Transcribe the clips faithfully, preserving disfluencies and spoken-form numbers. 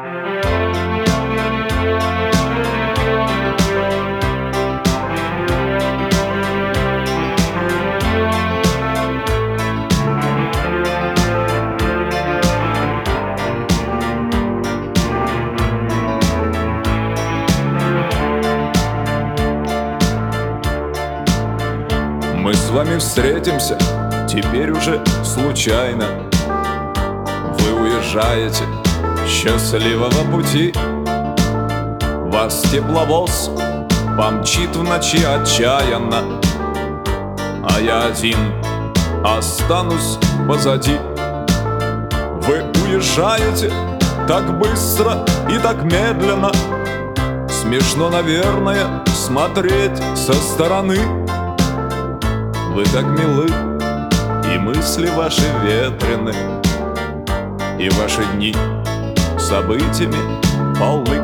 Мы с вами встретимся теперь уже случайно. Вы уезжаете, счастливого пути. Вас тепловоз помчит в ночи отчаянно, а я один останусь позади. Вы уезжаете так быстро и так медленно. Смешно, наверное, смотреть со стороны. Вы так милы, и мысли ваши ветрены, и ваши дни событиями полны.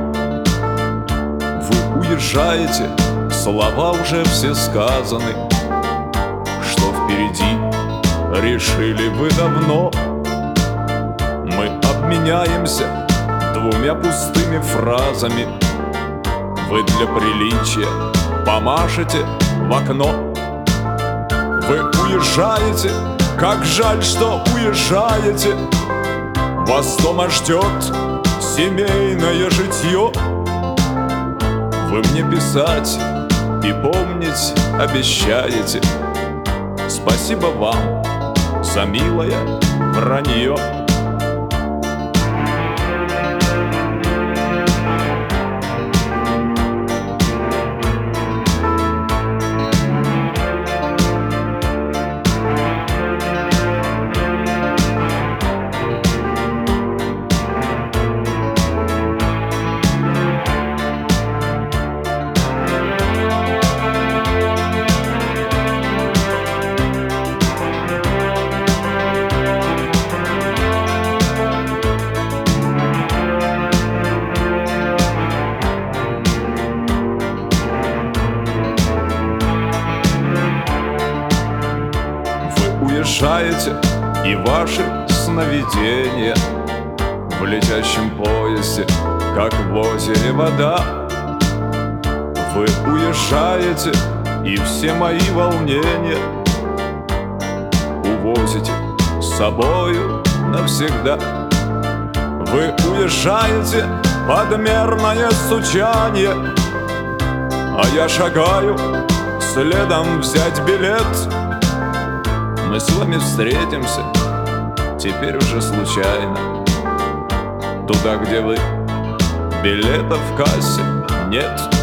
Вы уезжаете, слова уже все сказаны. Что впереди, решили вы давно. Мы обменяемся двумя пустыми фразами. Вы для приличия помашете в окно. Вы уезжаете, как жаль, что уезжаете. Вас дома ждет семейное житье. Вы мне писать и помнить обещаете. Спасибо вам за милое вранье. Уезжаете, и ваши сновидения в летящем поезде, как в озере вода. Вы уезжаете, и все мои волнения увозите с собою навсегда. Вы уезжаете под мерное стучание, а я шагаю следом взять билет. Мы с вами встретимся теперь уже случайно, туда, где вы билетов в кассе нет.